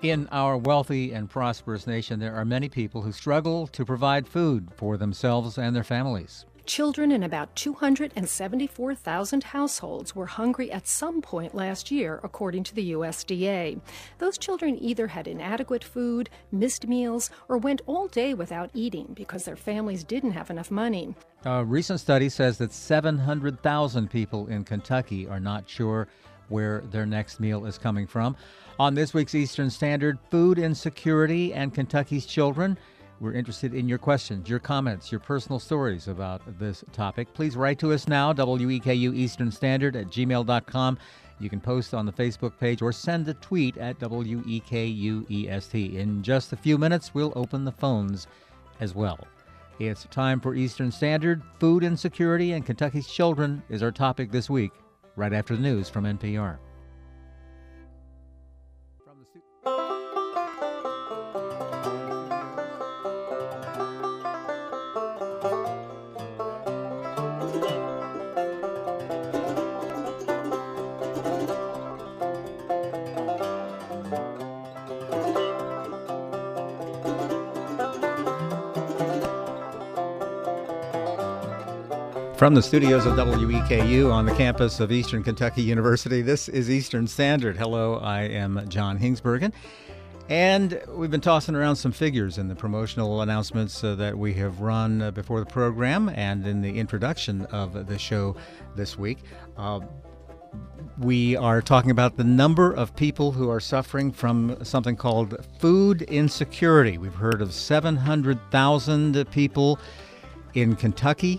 In our wealthy and prosperous nation, there are many people who struggle to provide food for themselves and their families. Children in about 274,000 households were hungry at some point last year, according to the USDA. Those children either had inadequate food, missed meals, or went all day without eating because their families didn't have enough money. A recent study says that 700,000 people in Kentucky are not sure where their next meal is coming from. On this week's Eastern Standard, food insecurity and Kentucky's children. We're interested in your questions, your comments, your personal stories about this topic. Please write to us now, WEKU Eastern Standard at gmail.com. You can post on the Facebook page or send a tweet at WEKUEST. In just a few minutes, we'll open the phones as well. It's time for Eastern Standard. Food insecurity and Kentucky's children is our topic this week, right after the news from NPR. From the studios of WEKU on the campus of Eastern Kentucky University, this is Eastern Standard. Hello, I am John Hingsbergen. And we've been tossing around some figures in the promotional announcements that we have run before the program and in the introduction of the show this week. We are talking about the number of people who are suffering from something called food insecurity. We've heard of 700,000 people in Kentucky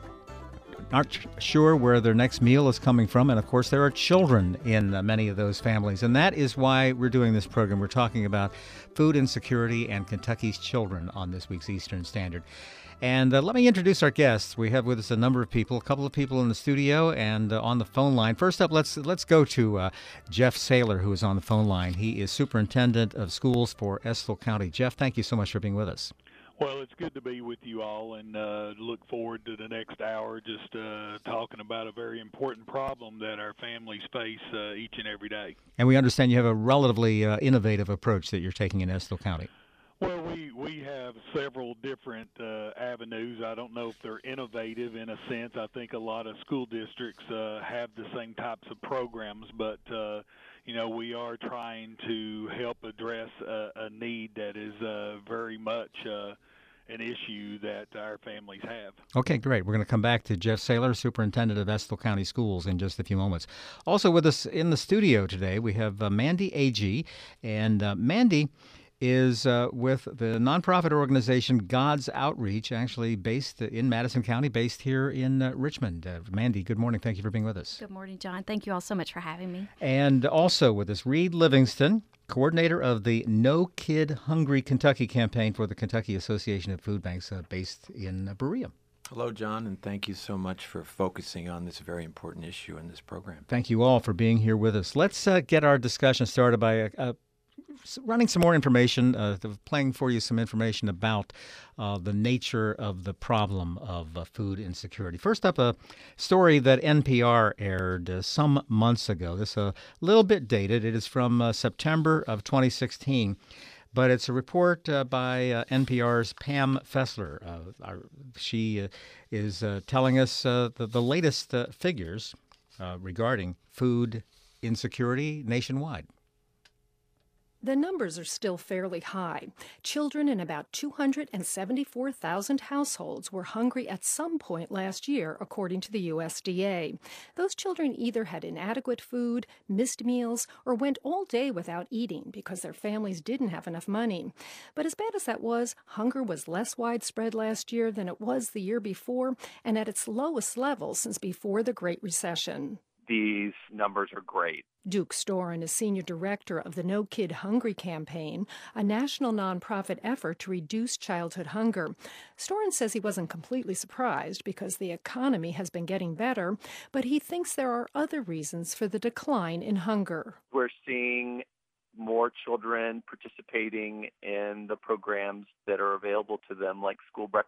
not sure where their next meal is coming from. And, of course, there are children in many of those families. And that is why we're doing this program. We're talking about food insecurity and Kentucky's children on this week's Eastern Standard. And let me introduce our guests. We have with us a number of people, a couple of people in the studio and on the phone line. First up, let's go to Jeff Saylor, who is on the phone line. He is superintendent of schools for Estill County. Jeff, thank you so much for being with us. Well, it's good to be with you all and look forward to the next hour just talking about a very important problem that our families face each and every day. And we understand you have a relatively innovative approach that you're taking in Estill County. Well, we have several different avenues. I don't know if they're innovative in a sense. I think a lot of school districts have the same types of programs, but we are trying to help address a need that is very much an issue that our families have. Okay, great. We're going to come back to Jeff Saylor, superintendent of Estill County Schools, in just a few moments. Also with us in the studio today, we have Mandy Agee, and Mandy is with the nonprofit organization God's Outreach, actually based in Madison County, based here in Richmond. Mandy, good morning. Thank you for being with us. Good morning, John. Thank you all so much for having me. And also with us, Reed Livingston, coordinator of the No Kid Hungry Kentucky campaign for the Kentucky Association of Food Banks, based in Berea. Hello, John, and thank you so much for focusing on this very important issue in this program. Thank you all for being here with us. Let's get our discussion started by running some more information, playing for you some information about the nature of the problem of food insecurity. First up, a story that NPR aired some months ago. This is a little bit dated. It is from September of 2016. But it's a report by NPR's Pam Fessler. She is telling us the latest figures regarding food insecurity nationwide. The numbers are still fairly high. Children in about 274,000 households were hungry at some point last year, according to the USDA. Those children either had inadequate food, missed meals, or went all day without eating because their families didn't have enough money. But as bad as that was, hunger was less widespread last year than it was the year before, and at its lowest level since before the Great Recession. These numbers are great. Duke Storen is senior director of the No Kid Hungry campaign, a national nonprofit effort to reduce childhood hunger. Storen says he wasn't completely surprised because the economy has been getting better, but he thinks there are other reasons for the decline in hunger. We're seeing more children participating in the programs that are available to them, like school breakfast.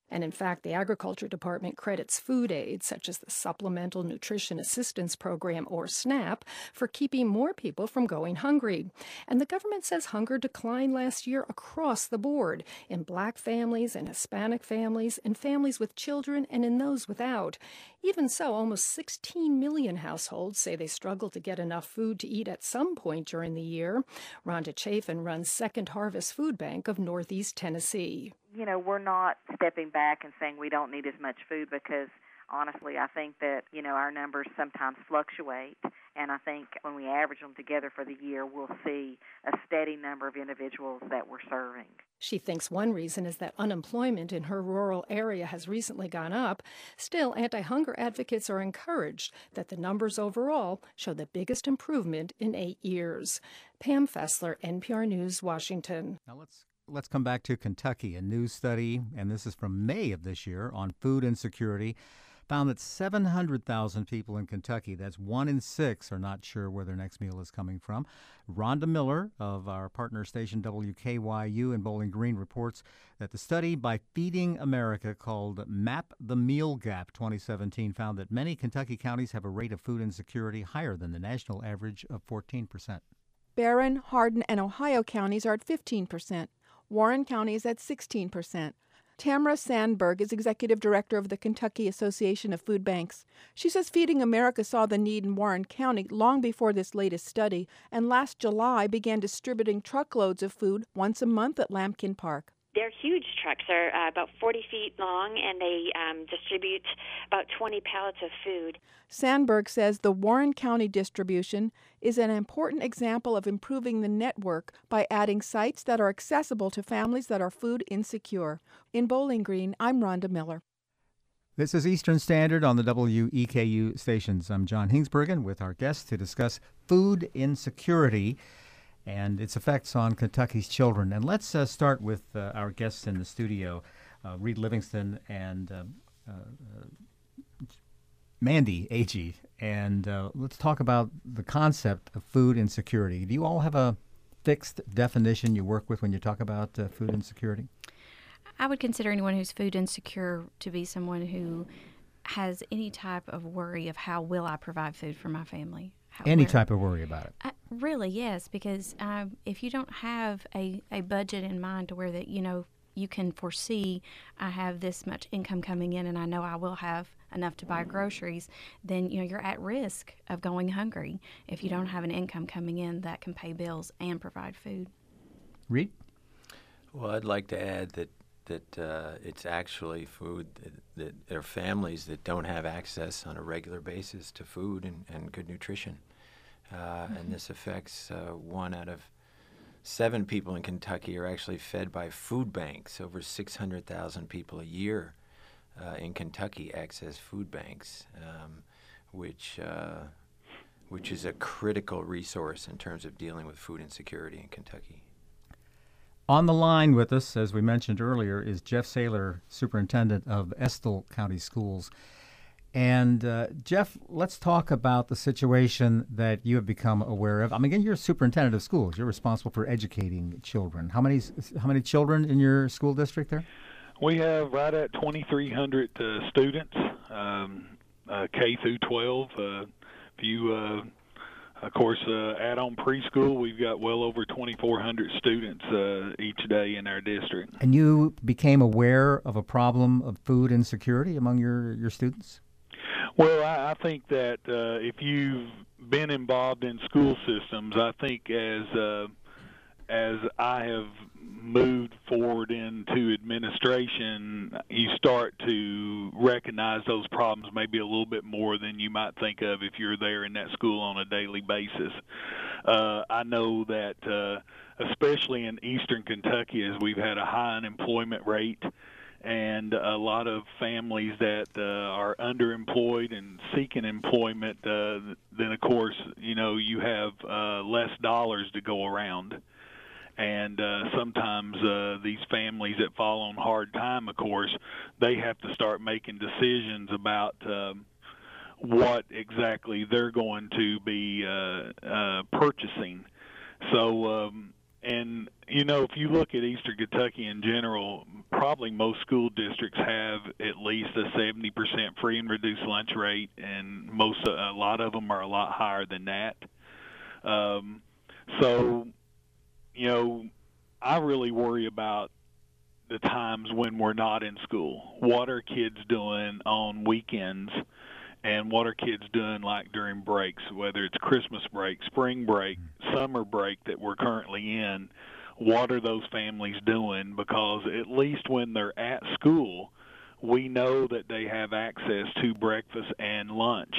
And in fact, the Agriculture Department credits food aid, such as the Supplemental Nutrition Assistance Program, or SNAP, for keeping more people from going hungry. And the government says hunger declined last year across the board, in Black families and Hispanic families, in families with children, and in those without. Even so, almost 16 million households say they struggle to get enough food to eat at some point during the year. Rhonda Chafin runs Second Harvest Food Bank of Northeast Tennessee. You know, we're not stepping back and saying we don't need as much food because, honestly, I think that, our numbers sometimes fluctuate. And I think when we average them together for the year, we'll see a steady number of individuals that we're serving. She thinks one reason is that unemployment in her rural area has recently gone up. Still, anti-hunger advocates are encouraged that the numbers overall show the biggest improvement in 8 years. Pam Fessler, NPR News, Washington. Now let's come back to Kentucky. A new study, and this is from May of this year, on food insecurity, found that 700,000 people in Kentucky, that's 1 in 6, are not sure where their next meal is coming from. Rhonda Miller of our partner station WKYU in Bowling Green reports that the study by Feeding America called Map the Meal Gap 2017 found that many Kentucky counties have a rate of food insecurity higher than the national average of 14%. Barron, Hardin, and Ohio counties are at 15%. Warren County is at 16%. Tamara Sandberg is executive director of the Kentucky Association of Food Banks. She says Feeding America saw the need in Warren County long before this latest study, and last July began distributing truckloads of food once a month at Lampkin Park. They're huge trucks. They're about 40 feet long, and they distribute about 20 pallets of food. Sandberg says the Warren County distribution is an important example of improving the network by adding sites that are accessible to families that are food insecure. In Bowling Green, I'm Rhonda Miller. This is Eastern Standard on the WEKU stations. I'm John Hingsbergen with our guests to discuss food insecurity and its effects on Kentucky's children. And let's start with our guests in the studio, Reed Livingston and Mandy Agee. And let's talk about the concept of food insecurity. Do you all have a fixed definition you work with when you talk about food insecurity? I would consider anyone who's food insecure to be someone who has any type of worry of how will I provide food for my family. Any type of worry about it? Really, yes, because if you don't have a budget in mind to where that, you can foresee I have this much income coming in and I know I will have enough to buy groceries, then, you're at risk of going hungry if you don't have an income coming in that can pay bills and provide food. Reed? Well, I'd like to add that it's actually food that there are families that don't have access on a regular basis to food and good nutrition. And this affects 1 out of 7 people in Kentucky are actually fed by food banks. Over 600,000 people a year in Kentucky access food banks, which is a critical resource in terms of dealing with food insecurity in Kentucky. On the line with us, as we mentioned earlier, is Jeff Saylor, Superintendent of Estill County Schools. And Jeff, let's talk about the situation that you have become aware of. Again, you're a superintendent of schools. You're responsible for educating children. How many children in your school district there? We have right at 2,300 students, K through 12. If you, of course, add on preschool, we've got well over 2,400 students each day in our district. And you became aware of a problem of food insecurity among your students? Well, I think that if you've been involved in school systems, I think as I have moved forward into administration, you start to recognize those problems maybe a little bit more than you might think of if you're there in that school on a daily basis. I know that especially in eastern Kentucky, as we've had a high unemployment rate, and a lot of families that are underemployed and seeking employment, then of course, you have less dollars to go around. And sometimes these families that fall on hard time, of course, they have to start making decisions about what exactly they're going to be purchasing. So, and, if you look at Eastern Kentucky in general, probably most school districts have at least a 70% free and reduced lunch rate, and a lot of them are a lot higher than that. So, I really worry about the times when we're not in school. What are kids doing on weekends, and what are kids doing like during breaks, whether it's Christmas break, spring break, summer break that we're currently in? What are those families doing? Because at least when they're at school, we know that they have access to breakfast and lunch.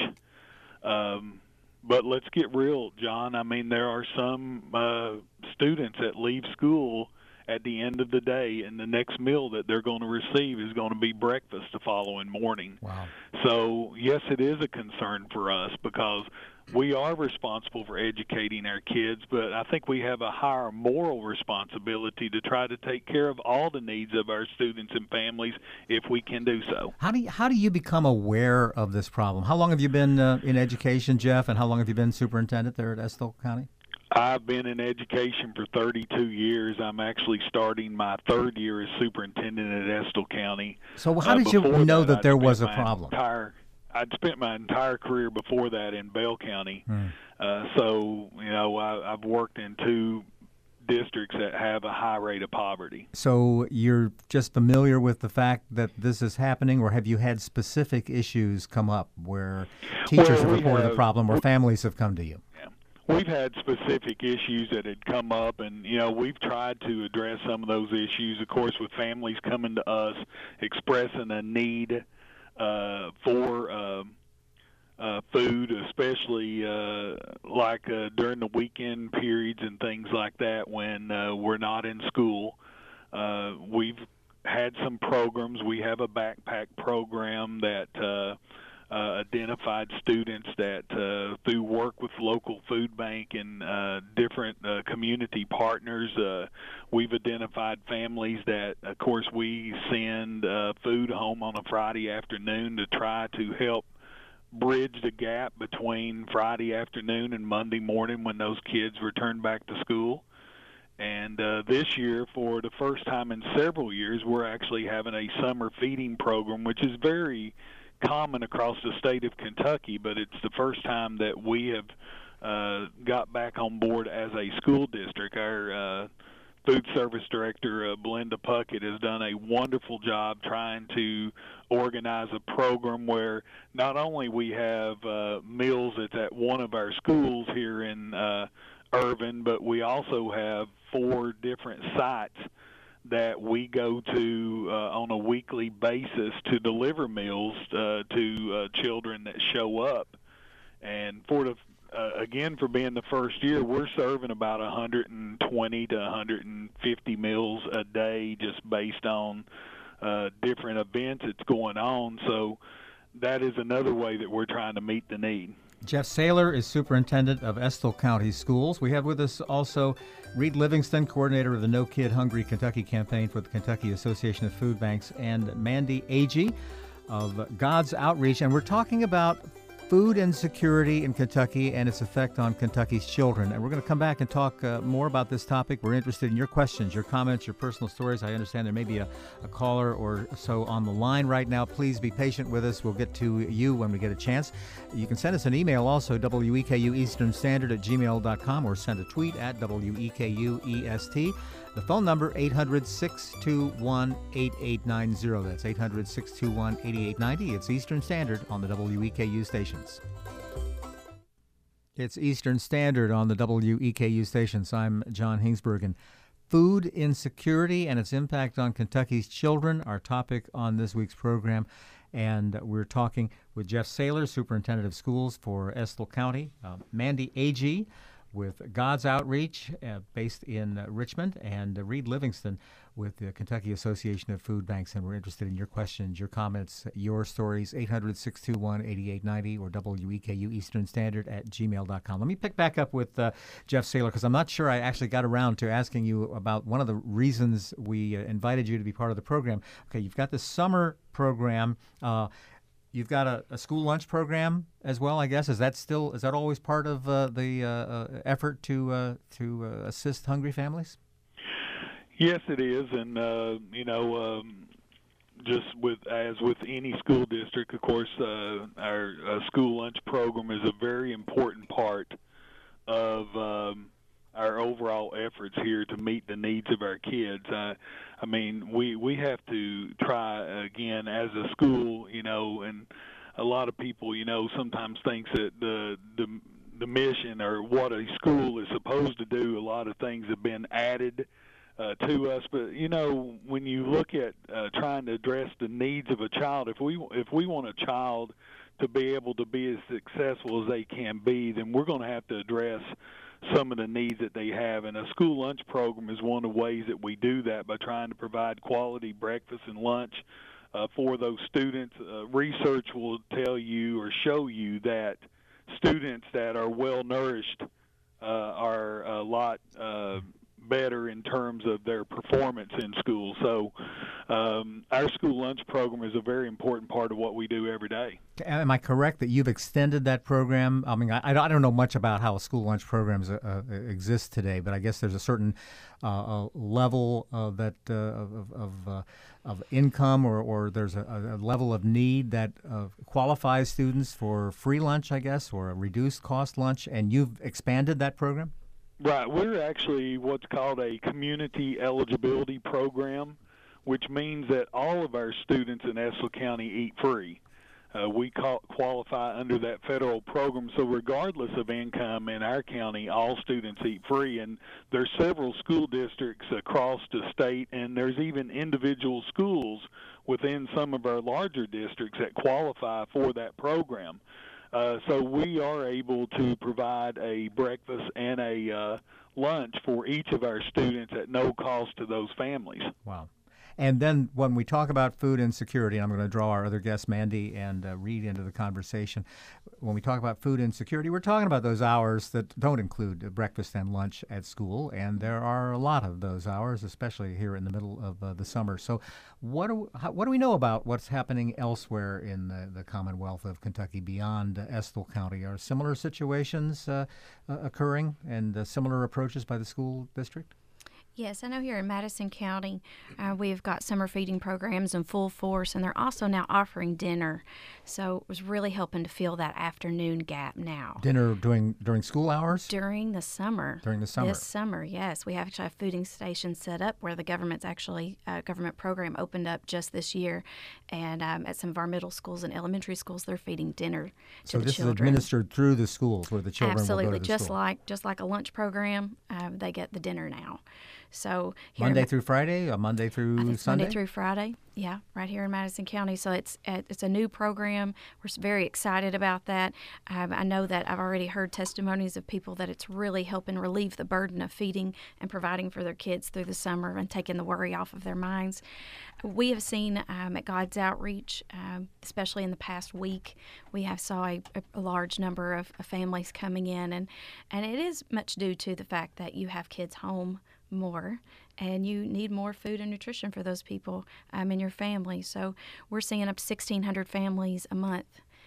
But let's get real, John. I mean, there are some students that leave school at the end of the day, and the next meal that they're going to receive is going to be breakfast the following morning. Wow. So, yes, it is a concern for us because we are responsible for educating our kids, but I think we have a higher moral responsibility to try to take care of all the needs of our students and families if we can do so. How do you become aware of this problem? How long have you been in education, Jeff, and how long have you been superintendent there at Estill County? I've been in education for 32 years. I'm actually starting my third year as superintendent at Estill County. So how did you know that there was a problem? I'd spent my entire career before that in Bell County. So, I've worked in two districts that have a high rate of poverty. So you're just familiar with the fact that this is happening, or have you had specific issues come up where teachers have reported a problem or families have come to you? We've had specific issues that had come up, and, we've tried to address some of those issues, of course, with families coming to us expressing a need for food, especially during the weekend periods and things like that when we're not in school. We've had some programs. We have a backpack program that identified students that through work with local food bank and different community partners, we've identified families that, of course, we send food home on a Friday afternoon to try to help bridge the gap between Friday afternoon and Monday morning when those kids return back to school. And this year, for the first time in several years, we're actually having a summer feeding program, which is very common across the state of Kentucky, but it's the first time that we have got back on board as a school district. Our food service director, Belinda Puckett, has done a wonderful job trying to organize a program where not only we have meals that's at one of our schools here in Irvin, but we also have 4 different sites that we go to on a weekly basis to deliver meals to children that show up. And for being the first year, we're serving about 120 to 150 meals a day just based on different events that's going on. So that is another way that we're trying to meet the need. Jeff Saylor is superintendent of Estill County Schools. We have with us also Reed Livingston, coordinator of the No Kid Hungry Kentucky campaign for the Kentucky Association of Food Banks, and Mandy Agee of God's Outreach. And we're talking about food insecurity in Kentucky and its effect on Kentucky's children. And we're going to come back and talk more about this topic. We're interested in your questions, your comments, your personal stories. I understand there may be a caller or so on the line right now. Please be patient with us. We'll get to you when we get a chance. You can send us an email also, WEKU Eastern Standard at gmail.com, or send a tweet at WEKU EST. The phone number, 800-621-8890. That's 800-621-8890. It's Eastern Standard on the WEKU stations. It's Eastern Standard on the WEKU stations. I'm John Hingsberg. And food insecurity and its impact on Kentucky's children, our topic on this week's program. And we're talking with Jeff Saylor, superintendent of schools for Estill County, Mandy Agee with God's Outreach, based in Richmond, and Reed Livingston with the Kentucky Association of Food Banks. And we're interested in your questions, your comments, your stories, 800-621-8890 or WEKU Eastern Standard at gmail.com. Let me pick back up with Jeff Saylor, because I'm not sure I actually got around to asking you about one of the reasons we invited you to be part of the program. Okay, you've got the summer program. You've got a school lunch program as well, I guess. Is that always part of the effort to assist hungry families? Yes, it is, and just as with any school district, of course, our school lunch program is a very important part of our overall efforts here to meet the needs of our kids. I mean, we have to try again as a school, and a lot of people, sometimes thinks that the mission or what a school is supposed to do, a lot of things have been added to us, but when you look at trying to address the needs of a child, if we want a child to be able to be as successful as they can be, then we're going to have to address some of the needs that they have, and a school lunch program is one of the ways that we do that by trying to provide quality breakfast and lunch for those students. Research will tell you or show you that students that are well nourished are a lot better in terms of their performance in school. So our school lunch program is a very important part of what we do every day. Am I correct that you've extended that program? I mean, I don't know much about how school lunch programs exist today, but I guess there's a certain level of income or there's a level of need that qualifies students for free lunch, I guess, or a reduced cost lunch, and you've expanded that program? Right. We're actually what's called a community eligibility program, which means that all of our students in Estill County eat free. We qualify under that federal program, so regardless of income in our county, all students eat free. And there's several school districts across the state, and there's even individual schools within some of our larger districts that qualify for that program. So we are able to provide a breakfast and a lunch for each of our students at no cost to those families. Wow. And then when we talk about food insecurity, I'm going to draw our other guests, Mandy and Reed, into the conversation. When we talk about food insecurity, we're talking about those hours that don't include breakfast and lunch at school, and there are a lot of those hours, especially here in the middle of the summer. So what do we know about what's happening elsewhere in the Commonwealth of Kentucky beyond Estill County? Are similar situations occurring and similar approaches by the school district? Yes, I know here in Madison County, we've got summer feeding programs in full force, and they're also now offering dinner. So it was really helping to fill that afternoon gap now. Dinner during school hours? During the summer. During the summer. This summer, yes. We actually have feeding stations set up where the government's actually, government program opened up just this year. And at some of our middle schools and elementary schools, they're feeding dinner to the children. So this is administered through the schools where the children Absolutely. will go to the school. Just like a lunch program, they get the dinner now. So Monday through Friday, Monday through Sunday? Monday through Friday, yeah, right here in Madison County. So it's a new program. We're very excited about that. I know that I've already heard testimonies of people that it's really helping relieve the burden of feeding and providing for their kids through the summer and taking the worry off of their minds. We have seen at God's Outreach, especially in the past week, we have saw a large number of families coming in, and it is much due to the fact that you have kids home more and you need more food and nutrition for those people in your family. So we're seeing up 1,600 families a month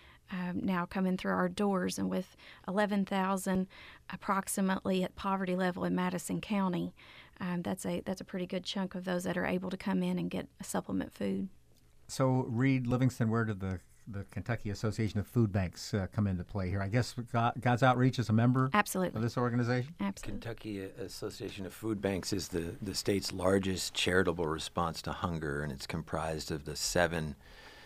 now coming through our doors, and with 11,000 approximately at poverty level in Madison County, that's a pretty good chunk of those that are able to come in and get a supplement food. So Reed Livingston, where did the Kentucky Association of Food Banks come into play here? I guess God's Outreach is a member Absolutely. of this organization? Absolutely. Kentucky Association of Food Banks is the state's largest charitable response to hunger, and it's comprised of the 7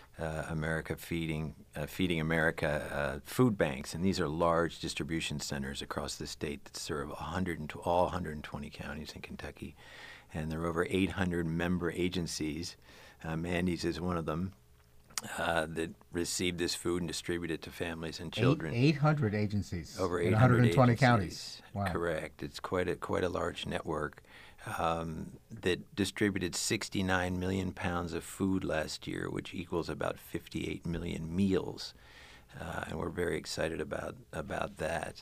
Feeding America food banks, and these are large distribution centers across the state that serve all 120 counties in Kentucky, and there are over 800 member agencies. Mandy's is one of them. That receive this food and distribute it to families and children. 800 agencies. Over 800 in 120 agencies. counties. Wow. Correct. It's quite a large network that distributed 69 million pounds of food last year, which equals about 58 million meals. And we're very excited about that.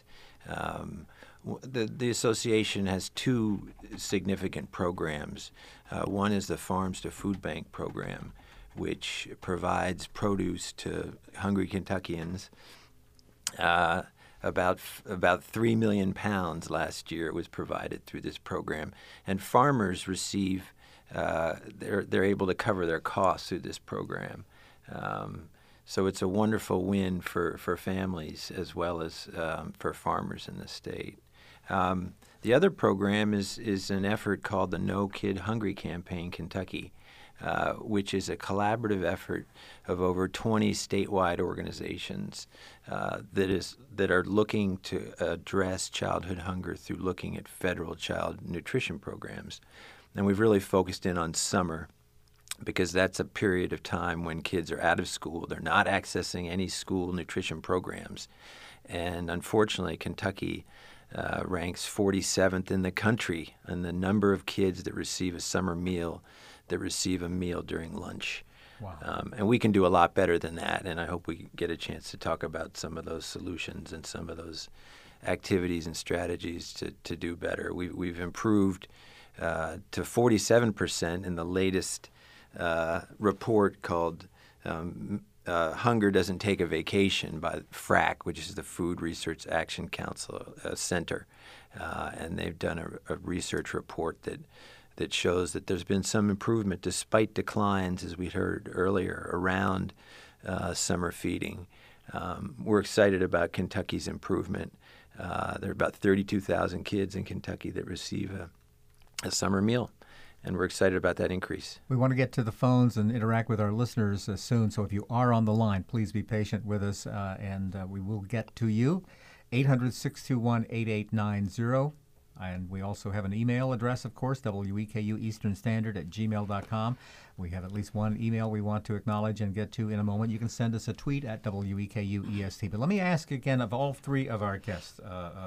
The association has 2 significant programs. One is the Farms to Food Bank program, which provides produce to hungry Kentuckians about 3 million pounds last year was provided through this program, and farmers receive they're able to cover their costs through this program. So it's a wonderful win for families as well as for farmers in the state. The other program is an effort called the No Kid Hungry Campaign Kentucky, which is a collaborative effort of over 20 statewide organizations that are looking to address childhood hunger through looking at federal child nutrition programs. And we've really focused in on summer because that's a period of time when kids are out of school. They're not accessing any school nutrition programs. And unfortunately, Kentucky ranks 47th in the country in the number of kids that receive a summer meal, that receive a meal during lunch. Wow. And we can do a lot better than that, and I hope we get a chance to talk about some of those solutions and some of those activities and strategies to do better. We've improved to 47% in the latest report called Hunger Doesn't Take a Vacation by FRAC, which is the Food Research Action Council Center. And they've done a research report that shows that there's been some improvement despite declines, as we heard earlier, around summer feeding. We're excited about Kentucky's improvement. There are about 32,000 kids in Kentucky that receive a summer meal, and we're excited about that increase. We want to get to the phones and interact with our listeners soon, so if you are on the line, please be patient with us, and we will get to you. 800-621-8890. And we also have an email address, of course, WEKU Eastern Standard at gmail.com. We have at least one email we want to acknowledge and get to in a moment. You can send us a tweet at WEKU EST. But let me ask again of all three of our guests,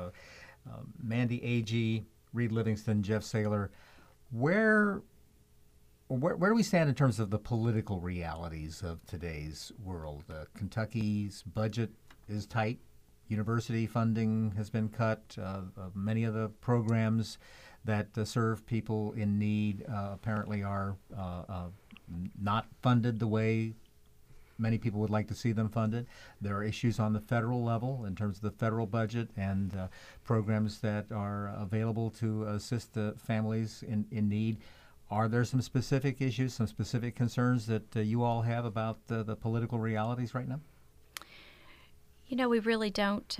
Mandy Agee, Reed Livingston, Jeff Saylor, where do we stand in terms of the political realities of today's world? Kentucky's budget is tight. University funding has been cut. Many of the programs that serve people in need apparently are not funded the way many people would like to see them funded. There are issues on the federal level in terms of the federal budget and programs that are available to assist the families in need. Are there some specific issues, some specific concerns that you all have about the political realities right now? You know, we really don't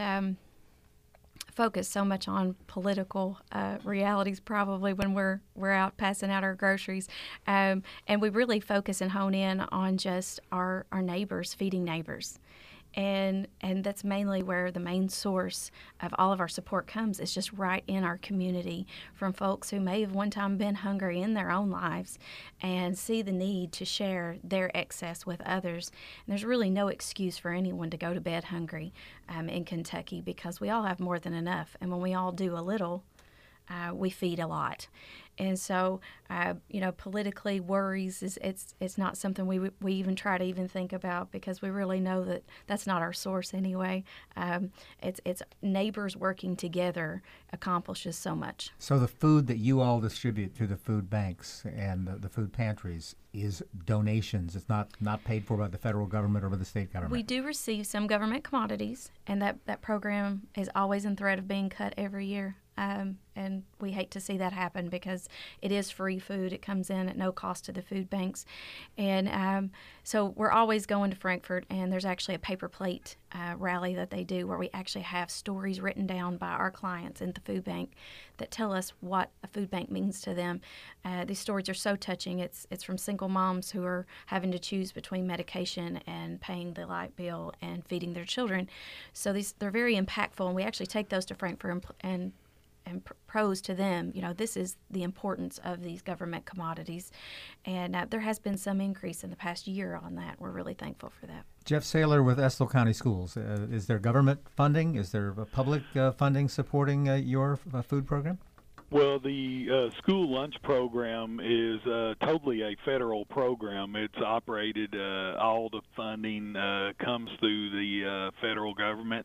focus so much on political realities probably when we're out passing out our groceries. And we really focus and hone in on just our neighbors, feeding neighbors. And that's mainly where the main source of all of our support comes. It's just right in our community from folks who may have one time been hungry in their own lives and see the need to share their excess with others. And there's really no excuse for anyone to go to bed hungry in Kentucky because we all have more than enough. And when we all do a little, we feed a lot. And so, politically, worries it's not something we even try to even think about because we really know that that's not our source anyway. It's neighbors working together accomplishes so much. So the food that you all distribute through the food banks and the food pantries is donations. It's not paid for by the federal government or by the state government. We do receive some government commodities, and that program is always in threat of being cut every year. And we hate to see that happen because it is free food. It comes in at no cost to the food banks. And so we're always going to Frankfort, and there's actually a paper plate rally that they do where we actually have stories written down by our clients in the food bank that tell us what a food bank means to them. These stories are so touching. It's from single moms who are having to choose between medication and paying the light bill and feeding their children. So they're very impactful, and we actually take those to Frankfort and prose to them, this is the importance of these government commodities. And there has been some increase in the past year on that. We're really thankful for that. Jeff Saylor with Estill County Schools. Is there government funding? Is there public funding supporting your food program? Well, the school lunch program is totally a federal program. It's operated, all the funding comes through the federal government.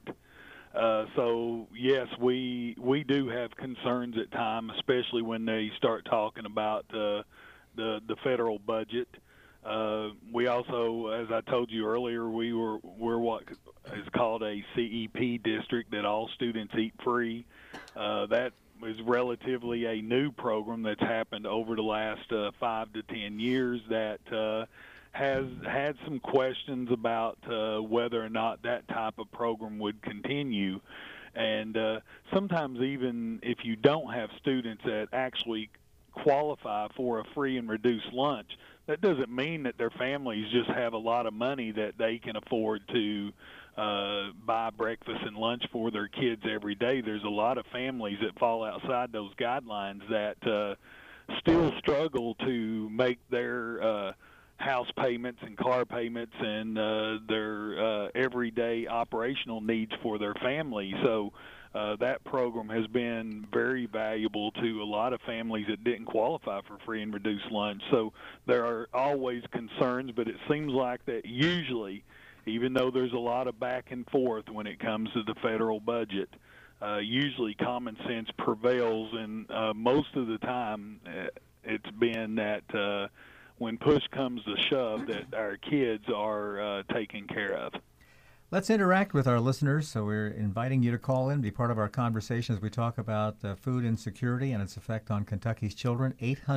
So, yes, we do have concerns at times, especially when they start talking about the federal budget. We also, as I told you earlier, we're what is called a CEP district, that all students eat free. That is relatively a new program that's happened over the last 5 to 10 years that has had some questions about whether or not that type of program would continue. And sometimes even if you don't have students that actually qualify for a free and reduced lunch, that doesn't mean that their families just have a lot of money that they can afford to buy breakfast and lunch for their kids every day. There's a lot of families that fall outside those guidelines that still struggle to make their house payments and car payments and their everyday operational needs for their family. So that program has been very valuable to a lot of families that didn't qualify for free and reduced lunch. So there are always concerns, but it seems like that usually, even though there's a lot of back and forth when it comes to the federal budget, usually common sense prevails, and most of the time it's been that when push comes to shove, that our kids are taken care of. Let's interact with our listeners. So we're inviting you to call in, be part of our conversation as we talk about food insecurity and its effect on Kentucky's children.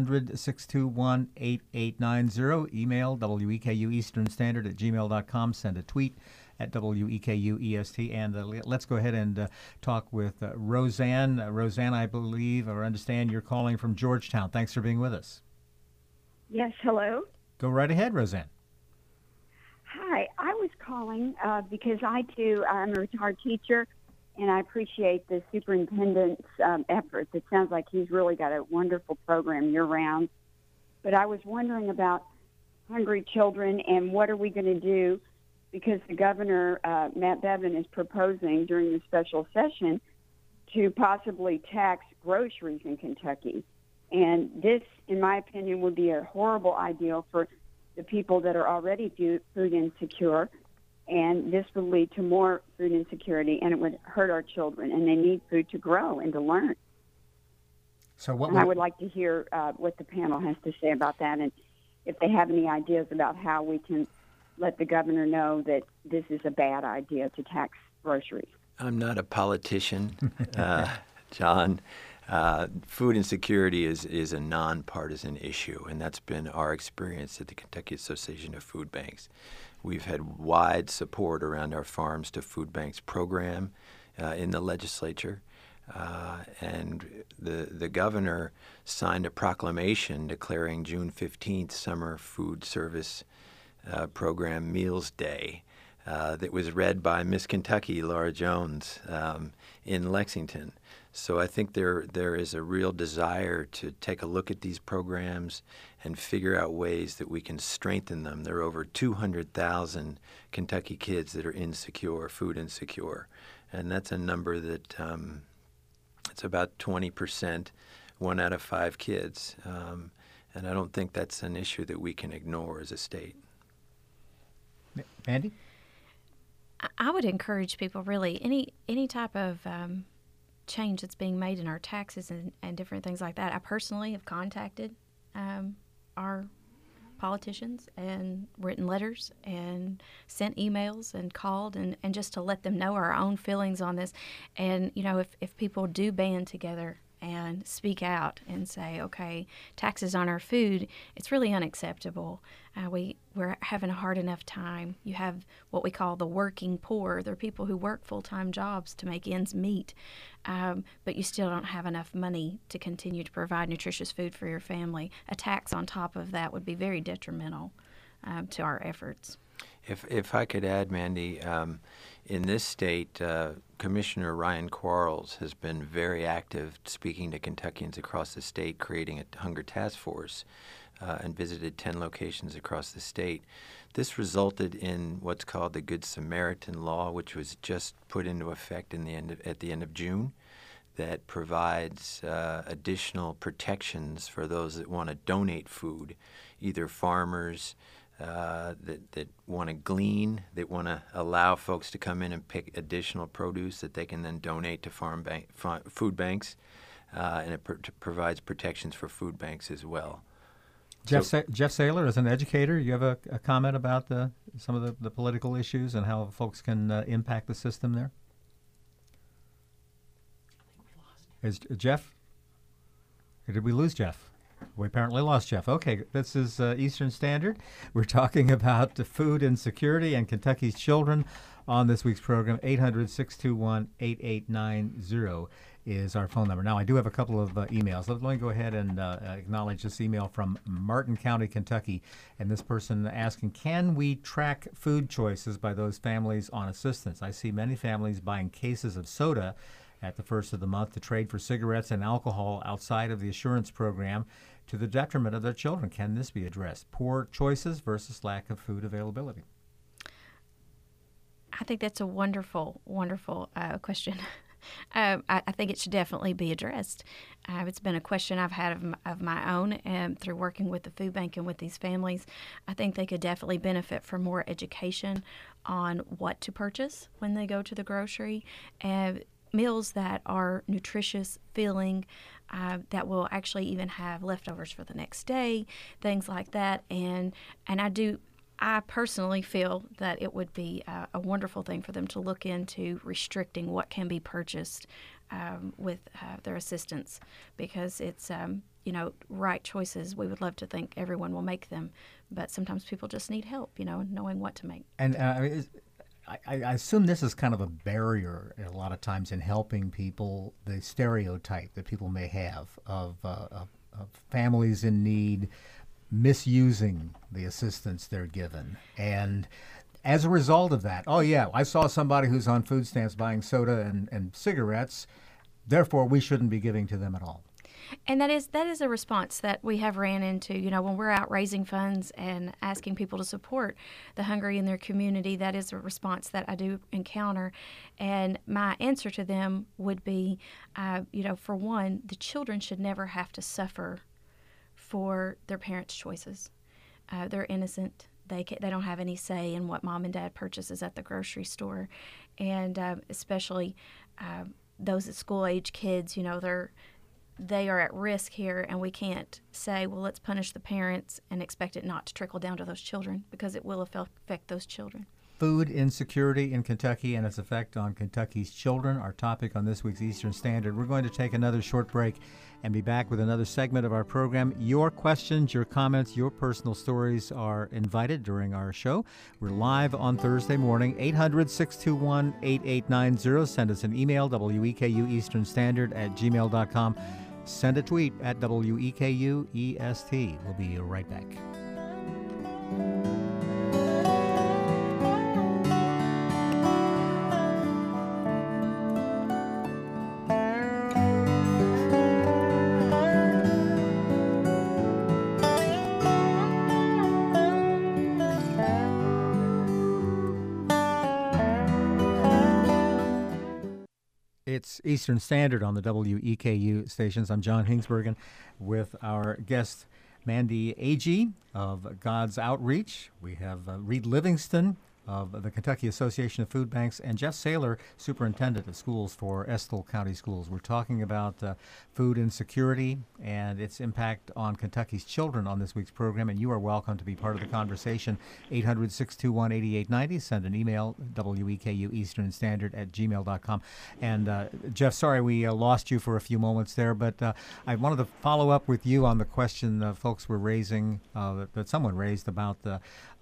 800-621-8890. Email WEKU Eastern Standard at gmail.com. Send a tweet at WEKU EST. And let's go ahead and talk with Roseanne. Roseanne, I believe or understand you're calling from Georgetown. Thanks for being with us. Yes, hello. Go right ahead, Roseanne. Hi, I was calling because I'm a retired teacher, and I appreciate the superintendent's efforts. It sounds like he's really got a wonderful program year-round. But I was wondering about hungry children and what are we going to do, because the governor, Matt Bevin, is proposing during the special session to possibly tax groceries in Kentucky. And this, in my opinion, would be a horrible idea for the people that are already food insecure, and this would lead to more food insecurity, and it would hurt our children, and they need food to grow and to learn. So I would like to hear what the panel has to say about that, and if they have any ideas about how we can let the governor know that this is a bad idea to tax groceries. I'm not a politician, John. Food insecurity is a nonpartisan issue, and that's been our experience at the Kentucky Association of Food Banks. We've had wide support around our Farms to Food Banks program in the legislature, and the governor signed a proclamation declaring June 15th Summer Food Service Program Meals Day that was read by Miss Kentucky, Laura Jones, in Lexington. So I think there is a real desire to take a look at these programs and figure out ways that we can strengthen them. There are over 200,000 Kentucky kids that are insecure, food insecure, and that's a number that it's about 20%, 1 out of 5 kids. And I don't think that's an issue that we can ignore as a state. Andy? I would encourage people, really, any type of change that's being made in our taxes and different things like that. I personally have contacted our politicians and written letters and sent emails and called and just to let them know our own feelings on this. And, you know, if people do band together and speak out and say, okay, taxes on our food, it's really unacceptable. We're having a hard enough time. You have what we call the working poor. They're people who work full-time jobs to make ends meet, but you still don't have enough money to continue to provide nutritious food for your family. A tax on top of that would be very detrimental to our efforts. If I could add, Mandy, in this state, Commissioner Ryan Quarles has been very active speaking to Kentuckians across the state, creating a hunger task force, and visited 10 locations across the state. This resulted in what's called the Good Samaritan Law, which was just put into effect at the end of June, that provides additional protections for those that want to donate food, either farmers that want to glean, that want to allow folks to come in and pick additional produce that they can then donate to food banks, and it provides protections for food banks as well. Jeff Saylor, as an educator, you have a comment about some of the political issues and how folks can impact the system there? Is Jeff? Or did we lose Jeff? We apparently lost Jeff. Okay, this is Eastern Standard. We're talking about food insecurity and Kentucky's children on this week's program. 800-621-8890 is our phone number. Now, I do have a couple of emails. Let me go ahead and acknowledge this email from Martin County, Kentucky. And this person asking, can we track food choices by those families on assistance? I see many families buying cases of soda at the first of the month to trade for cigarettes and alcohol outside of the assurance program to the detriment of their children. Can this be addressed? Poor choices versus lack of food availability. I think that's a wonderful, wonderful question. I think it should definitely be addressed. It's been a question I've had of my own through working with the food bank and with these families. I think they could definitely benefit from more education on what to purchase when they go to the grocery. Meals that are nutritious, filling, that will actually even have leftovers for the next day, things like that. And I personally feel that it would be a wonderful thing for them to look into restricting what can be purchased with their assistance, because it's right choices. We would love to think everyone will make them, but sometimes people just need help, knowing what to make. And I assume this is kind of a barrier a lot of times in helping people, the stereotype that people may have of families in need misusing the assistance they're given. And as a result of that, I saw somebody who's on food stamps buying soda and cigarettes, therefore we shouldn't be giving to them at all. And that is a response that we have ran into, when we're out raising funds and asking people to support the hungry in their community. That is a response that I do encounter. And my answer to them would be, for one, the children should never have to suffer for their parents' choices. They're innocent. They don't have any say in what mom and dad purchases at the grocery store. And especially those at school-age kids, they are at risk here, and we can't say, well, let's punish the parents and expect it not to trickle down to those children, because it will affect those children. Food insecurity in Kentucky and its effect on Kentucky's children, our topic on this week's Eastern Standard. We're going to take another short break and be back with another segment of our program. Your questions, your comments, your personal stories are invited during our show. We're live on Thursday morning, 800-621-8890. Send us an email, WEKU Eastern Standard @gmail.com. Send a tweet at WEKUEST. We'll be right back. It's Eastern Standard on the WEKU stations. I'm John Hingsbergen with our guest, Mandy Agee of God's Outreach. We have Reed Livingston of the Kentucky Association of Food Banks, and Jeff Saylor, Superintendent of Schools for Estill County Schools. We're talking about food insecurity and its impact on Kentucky's children on this week's program, and you are welcome to be part of the conversation. 800-621-8890. Send an email, WEKU Eastern Standard @gmail.com. And Jeff, sorry we lost you for a few moments there, but I wanted to follow up with you on the question folks were raising, that someone raised about the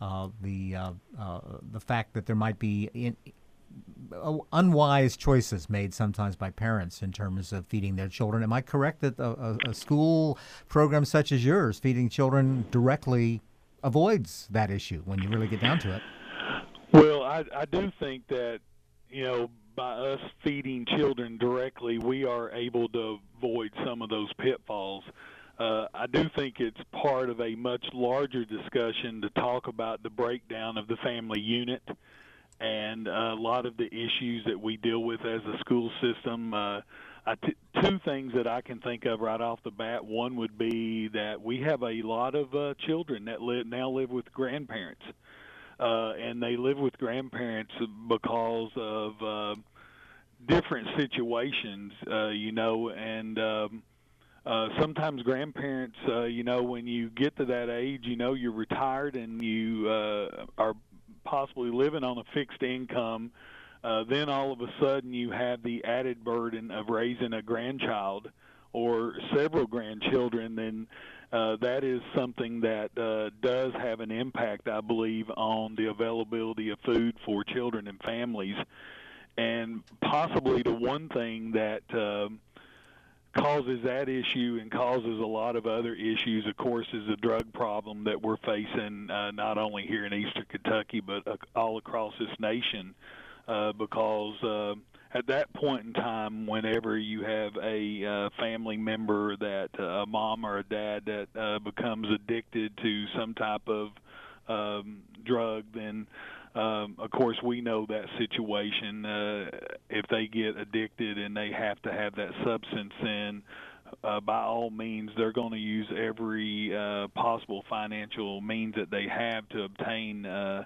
fact that there might be unwise choices made sometimes by parents in terms of feeding their children. Am I correct that a school program such as yours, feeding children directly, avoids that issue when you really get down to it? Well, I do think that, by us feeding children directly, we are able to avoid some of those pitfalls. I do think it's part of a much larger discussion to talk about the breakdown of the family unit and a lot of the issues that we deal with as a school system. Two things that I can think of right off the bat. One would be that we have a lot of children that now live with grandparents, and they live with grandparents because of different situations, and sometimes grandparents, when you get to that age, you're retired and you are possibly living on a fixed income. Then all of a sudden you have the added burden of raising a grandchild or several grandchildren. Then that is something that does have an impact, I believe, on the availability of food for children and families. And possibly the one thing that causes that issue and causes a lot of other issues, of course, is the drug problem that we're facing not only here in eastern Kentucky but all across this nation, because at that point in time, whenever you have a family member, that a mom or a dad that becomes addicted to some type of drug, then of course, we know that situation. If they get addicted and they have to have that substance, then by all means, they're going to use every possible financial means that they have to obtain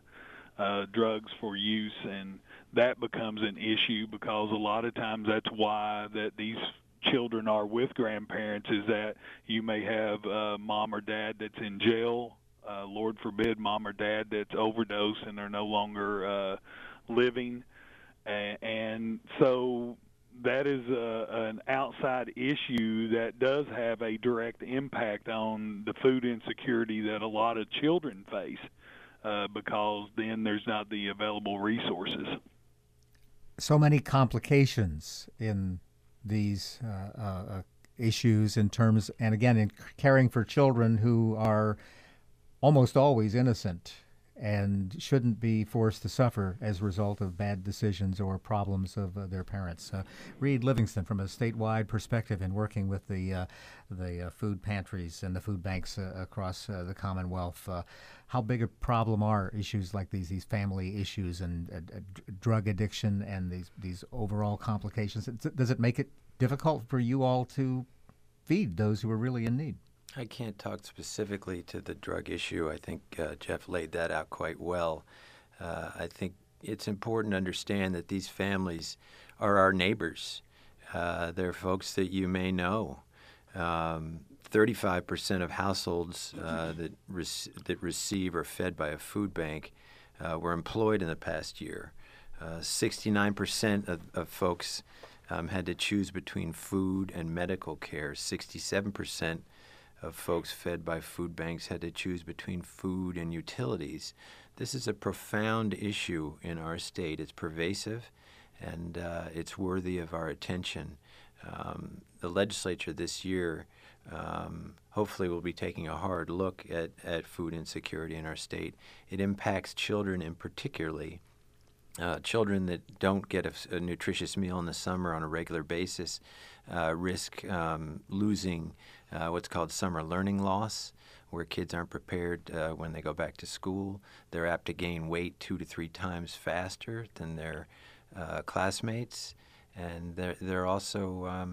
drugs for use, and that becomes an issue because a lot of times that's why that these children are with grandparents, is that you may have mom or dad that's in jail. Lord forbid, mom or dad that's overdosed and they're no longer living. And so that is an outside issue that does have a direct impact on the food insecurity that a lot of children face because then there's not the available resources. So many complications in these issues in terms, and again, in caring for children who are almost always innocent and shouldn't be forced to suffer as a result of bad decisions or problems of their parents. Reed Livingston, from a statewide perspective in working with the food pantries and the food banks across the Commonwealth, how big a problem are issues like these family issues and drug addiction and these overall complications? Does it make it difficult for you all to feed those who are really in need? I can't talk specifically to the drug issue. I think Jeff laid that out quite well. I think it's important to understand that these families are our neighbors. They're folks that you may know. 35% of households that receive or fed by a food bank were employed in the past year. 69% of folks had to choose between food and medical care. 67% of folks fed by food banks had to choose between food and utilities. This is a profound issue in our state. It's pervasive, and it's worthy of our attention. The legislature this year hopefully will be taking a hard look at food insecurity in our state. It impacts children in particularly. Children that don't get a nutritious meal in the summer on a regular basis risk losing what's called summer learning loss, where kids aren't prepared when they go back to school. They're apt to gain weight 2 to 3 times faster than their classmates, and they're also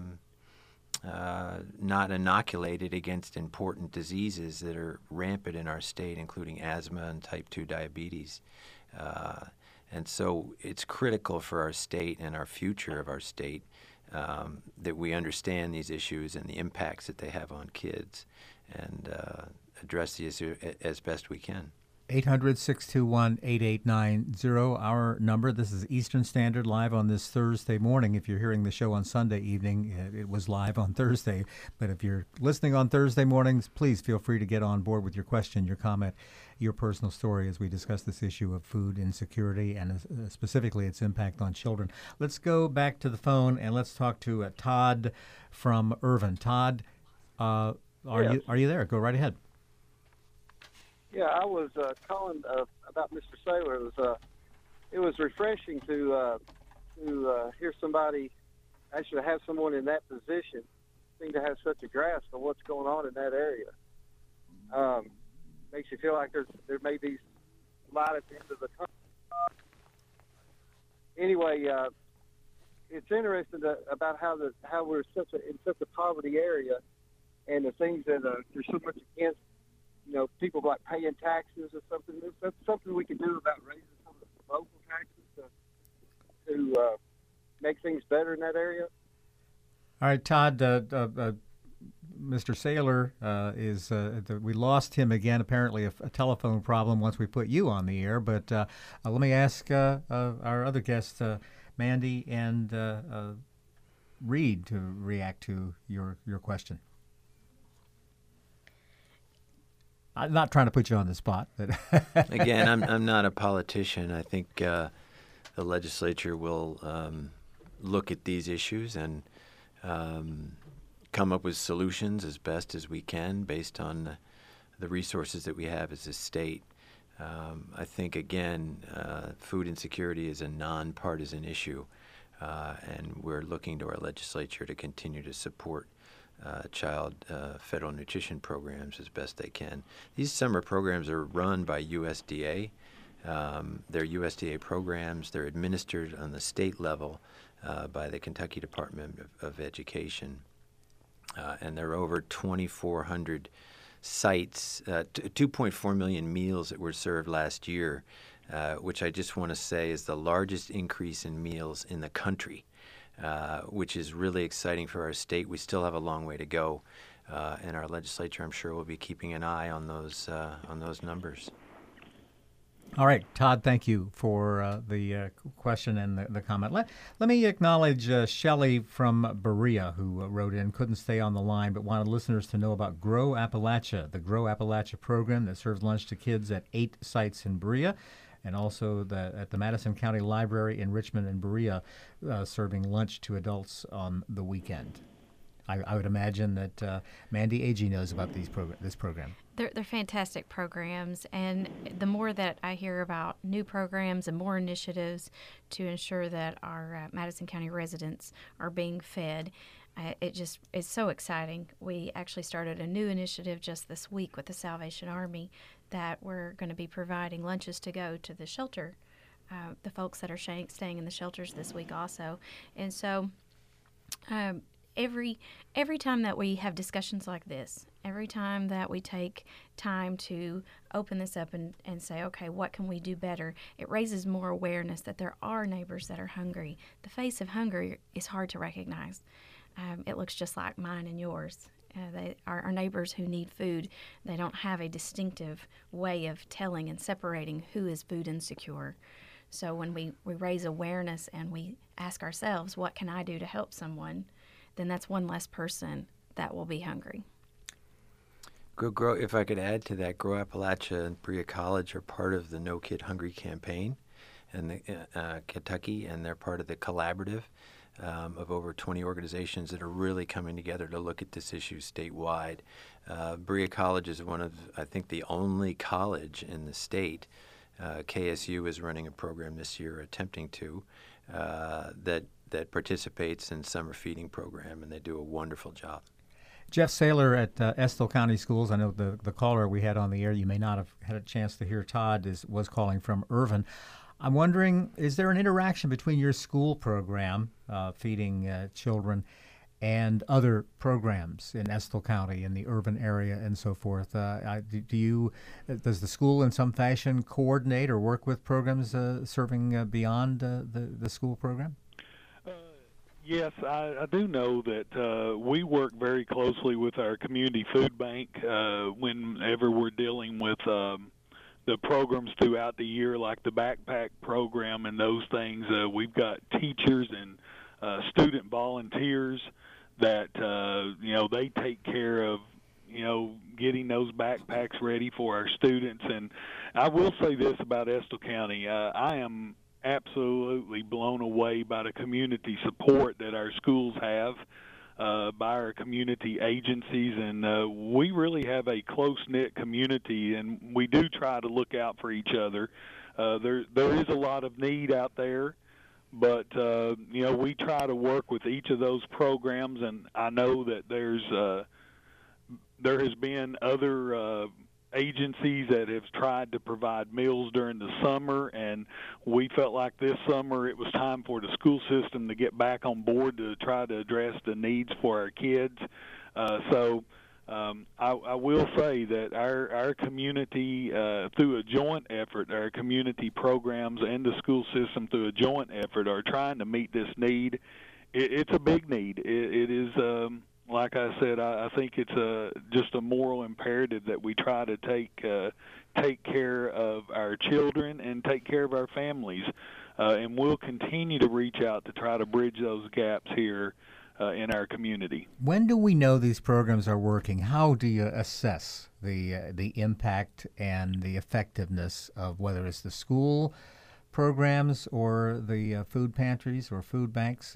not inoculated against important diseases that are rampant in our state, including asthma and type 2 diabetes. And so it's critical for our state and our future of our state that we understand these issues and the impacts that they have on kids and address the issue as best we can. 800-621-8890, our number. This is Eastern Standard Live on this Thursday morning. If you're hearing the show on Sunday evening, it was live on Thursday. But if you're listening on Thursday mornings, please feel free to get on board with your question, your comment, your personal story as we discuss this issue of food insecurity and specifically its impact on children. Let's go back to the phone and let's talk to Todd from Irvine. Todd, are you there? Go right ahead. Yeah, I was calling about Mr. Saylor. It was refreshing to hear somebody, actually have someone in that position, seem to have such a grasp of what's going on in that area. Makes you feel like there may be light at the end of the tunnel. Anyway, it's interesting about how we're in such a poverty area, and the things that there's so much against. People like paying taxes or something. That's something we can do about raising some of the local taxes to make things better in that area. All right, Todd, Mr. Saylor we lost him again. Apparently, a telephone problem once we put you on the air. But let me ask our other guests, Mandy and Reed, to react to your question. I'm not trying to put you on the spot, but again, I'm not a politician. I think the legislature will look at these issues and come up with solutions as best as we can based on the resources that we have as a state. I think, again, food insecurity is a nonpartisan issue, and we're looking to our legislature to continue to support child federal nutrition programs as best they can. These summer programs are run by USDA. They're USDA programs. They're administered on the state level by the Kentucky Department of Education. And there are over 2,400 sites, 2.4 million meals that were served last year, which I just want to say is the largest increase in meals in the country. Which is really exciting for our state. We still have a long way to go, and our legislature, I'm sure, will be keeping an eye on those numbers. All right, Todd, thank you for the question and the comment. Let me acknowledge Shelley from Berea, who wrote in, couldn't stay on the line, but wanted listeners to know about Grow Appalachia, the Grow Appalachia program that serves lunch to kids at 8 sites in Berea, and also at the Madison County Library in Richmond and Berea, serving lunch to adults on the weekend. I would imagine that Mandy Agee knows about this program. They're fantastic programs, and the more that I hear about new programs and more initiatives to ensure that our Madison County residents are being fed, it's so exciting. We actually started a new initiative just this week with the Salvation Army that we're going to be providing lunches to go to the shelter, the folks that are staying in the shelters this week also. And so every time that we have discussions like this, every time that we take time to open this up and say, okay, what can we do better, it raises more awareness that there are neighbors that are hungry. The face of hunger is hard to recognize. It looks just like mine and yours. They are our neighbors who need food. They don't have a distinctive way of telling and separating who is food insecure. So when we raise awareness and we ask ourselves, what can I do to help someone, then that's one less person that will be hungry. Grow, if I could add to that, Grow Appalachia and Berea College are part of the No Kid Hungry campaign in Kentucky, and they're part of the collaborative of over 20 organizations that are really coming together to look at this issue statewide. Berea College is one of, I think, the only college in the state. KSU is running a program this year, attempting to, that participates in summer feeding program, and they do a wonderful job. Jeff Saylor at Estill County Schools. I know the caller we had on the air, you may not have had a chance to hear. Todd was calling from Irvin. I'm wondering, is there an interaction between your school program, feeding children, and other programs in Estill County, in the Irvin area, and so forth? Does the school in some fashion coordinate or work with programs serving beyond the school program? Yes, I do know that we work very closely with our community food bank whenever we're dealing with the programs throughout the year, like the backpack program and those things. We've got teachers and student volunteers that they take care of getting those backpacks ready for our students. And I will say this about Estill County: I am absolutely blown away by the community support that our schools have, by our community agencies, and we really have a close-knit community, and we do try to look out for each other. There is a lot of need out there, but we try to work with each of those programs, and I know that there has been other agencies that have tried to provide meals during the summer, and we felt like this summer it was time for the school system to get back on board to try to address the needs for our kids. So I will say that our community, through a joint effort, our community programs and the school system through a joint effort are trying to meet this need. It's a big need. It is like I said, I think it's just a moral imperative that we try to take care of our children and take care of our families, and we'll continue to reach out to try to bridge those gaps here in our community. When do we know these programs are working? How do you assess the impact and the effectiveness of whether it's the school programs or the food pantries or food banks?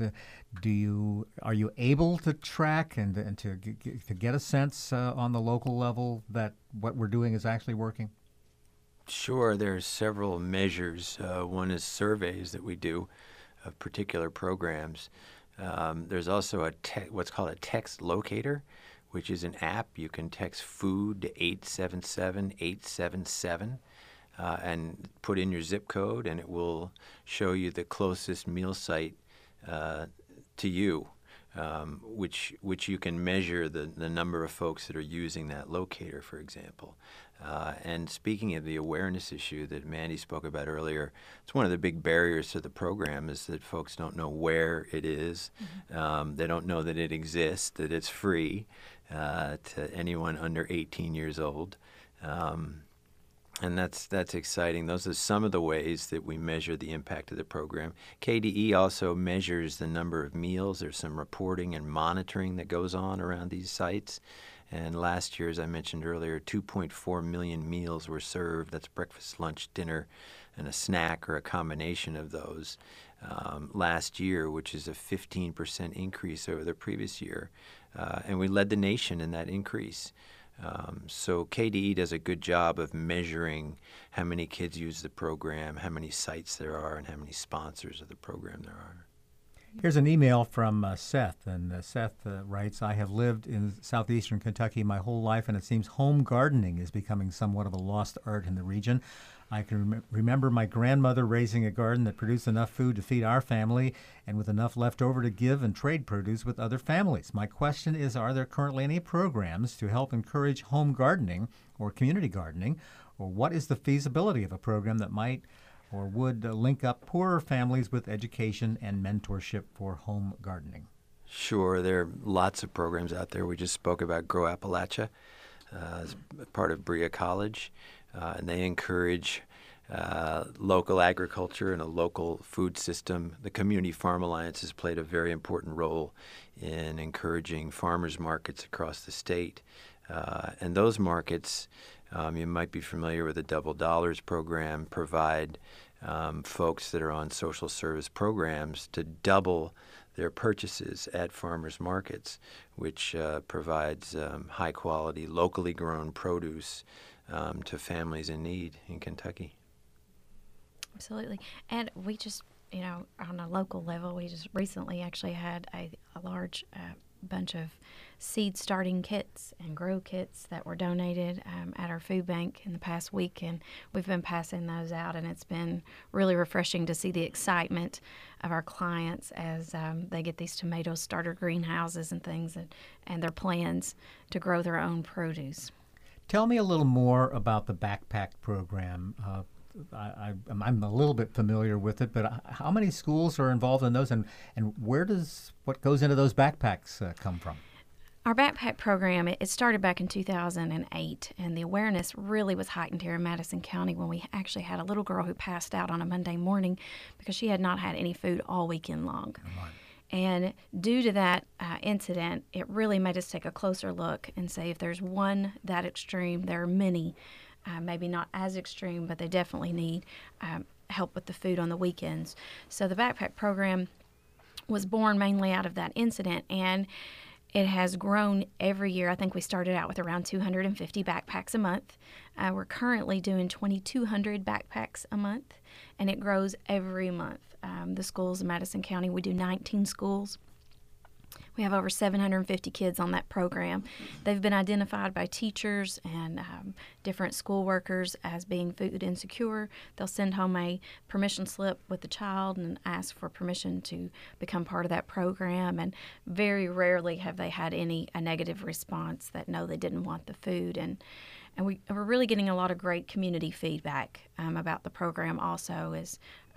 Are you able to track and to get a sense on the local level that what we're doing is actually working? Sure, there's several measures. One is surveys that we do of particular programs. There's also what's called a text locator, which is an app. You can text food to 877-877 and put in your zip code, and it will show you the closest meal site to you, which you can measure the number of folks that are using that locator, for example. And speaking of the awareness issue that Mandy spoke about earlier, it's one of the big barriers to the program is that folks don't know where it is. Mm-hmm. They don't know that it exists, that it's free to anyone under 18 years old. And that's exciting. Those are some of the ways that we measure the impact of the program. KDE also measures the number of meals. There's some reporting and monitoring that goes on around these sites. And last year, as I mentioned earlier, 2.4 million meals were served. That's breakfast, lunch, dinner, and a snack or a combination of those last year, which is a 15% increase over the previous year. And we led the nation in that increase. So KDE does a good job of measuring how many kids use the program, how many sites there are, and how many sponsors of the program there are. Here's an email from Seth, and Seth writes, I have lived in southeastern Kentucky my whole life, and it seems home gardening is becoming somewhat of a lost art in the region. I can remember my grandmother raising a garden that produced enough food to feed our family and with enough left over to give and trade produce with other families. My question is, are there currently any programs to help encourage home gardening or community gardening, or what is the feasibility of a program that might or would link up poorer families with education and mentorship for home gardening? Sure, there are lots of programs out there. We just spoke about Grow Appalachia as part of Berea College, and they encourage local agriculture and a local food system. The Community Farm Alliance has played a very important role in encouraging farmers markets across the state. And those markets, you might be familiar with the Double Dollars program, provide folks that are on social service programs to double their purchases at farmers markets, which provides high-quality, locally grown produce to families in need in Kentucky. Absolutely. And we just, on a local level, we just recently actually had a large bunch of seed starting kits and grow kits that were donated at our food bank in the past week, and we've been passing those out, and it's been really refreshing to see the excitement of our clients as they get these tomato starter greenhouses and things, and their plans to grow their own produce. Tell me a little more about the backpack program. I'm a little bit familiar with it, but how many schools are involved in those, and where does what goes into those backpacks come from? Our backpack program, it started back in 2008, and the awareness really was heightened here in Madison County when we actually had a little girl who passed out on a Monday morning because she had not had any food all weekend long. And due to that incident, it really made us take a closer look and say if there's one that extreme, there are many, maybe not as extreme, but they definitely need help with the food on the weekends. So the backpack program was born mainly out of that incident, and it has grown every year. I think we started out with around 250 backpacks a month. We're currently doing 2,200 backpacks a month, and it grows every month. The schools in Madison County, we do 19 schools. We have over 750 kids on that program. They've been identified by teachers and different school workers as being food insecure. They'll send home a permission slip with the child and ask for permission to become part of that program. And very rarely have they had a negative response that no, they didn't want the food. And we're really getting a lot of great community feedback about the program also. Is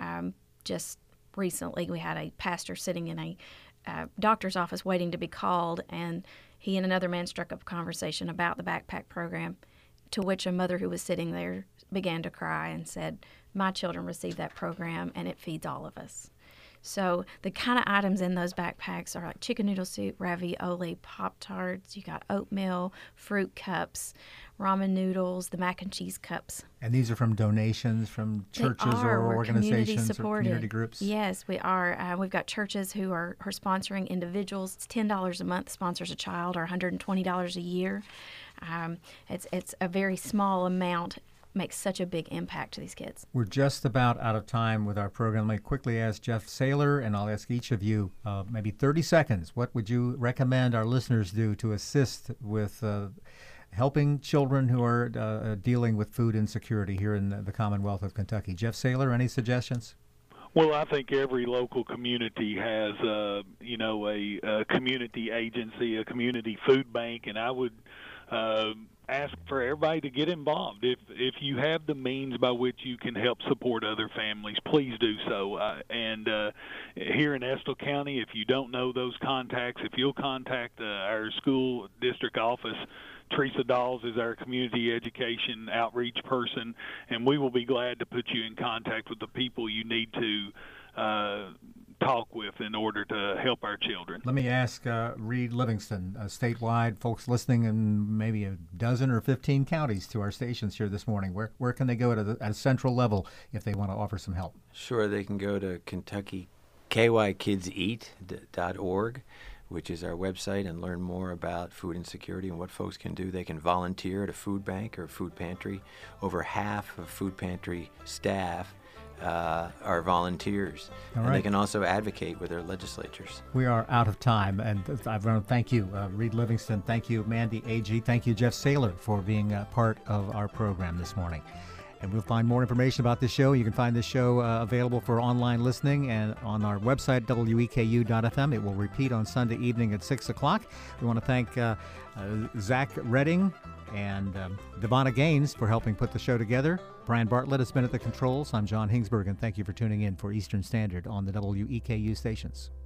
just recently we had a pastor sitting in a doctor's office waiting to be called, and he and another man struck up a conversation about the backpack program, to which a mother who was sitting there began to cry and said, "My children received that program, and it feeds all of us." So the kind of items in those backpacks are like chicken noodle soup, ravioli, Pop-Tarts, you got oatmeal, fruit cups, ramen noodles, the mac and cheese cups. And these are from donations from churches or organizations or community groups? Yes, we are. We've got churches who are sponsoring individuals. It's $10 a month sponsors a child, or $120 a year. It's a very small amount. Makes such a big impact to these kids. We're just about out of time with our program. Let me quickly ask Jeff Saylor, and I'll ask each of you maybe 30 seconds. What would you recommend our listeners do to assist with helping children who are dealing with food insecurity here in the Commonwealth of Kentucky? Jeff Saylor, any suggestions? Well, I think every local community has, a community agency, a community food bank, and I would ask for everybody to get involved. If you have the means by which you can help support other families, please do so. And here in Estill County, if you don't know those contacts, if you'll contact our school district office, Teresa Dawes is our community education outreach person, and we will be glad to put you in contact with the people you need to talk with in order to help our children. Let me ask Reed Livingston, statewide, folks listening in maybe a dozen or 15 counties to our stations here this morning. Where can they go at a central level if they want to offer some help? Sure, they can go to KYKidseat.org, which is our website, and learn more about food insecurity and what folks can do. They can volunteer at a food bank or food pantry. Over half of food pantry staff are volunteers. And they can also advocate with their legislatures. We are out of time, and I want to thank you, Reed Livingston. Thank you, Mandy Agee. Thank you, Jeff Saylor, for being part of our program this morning. And we'll find more information about this show. You can find this show available for online listening and on our website, weku.fm. It will repeat on Sunday evening at 6 o'clock. We want to thank Zach Redding and Devonna Gaines for helping put the show together. Brian Bartlett has been at the controls. I'm John Hingsberg, and thank you for tuning in for Eastern Standard on the WEKU stations.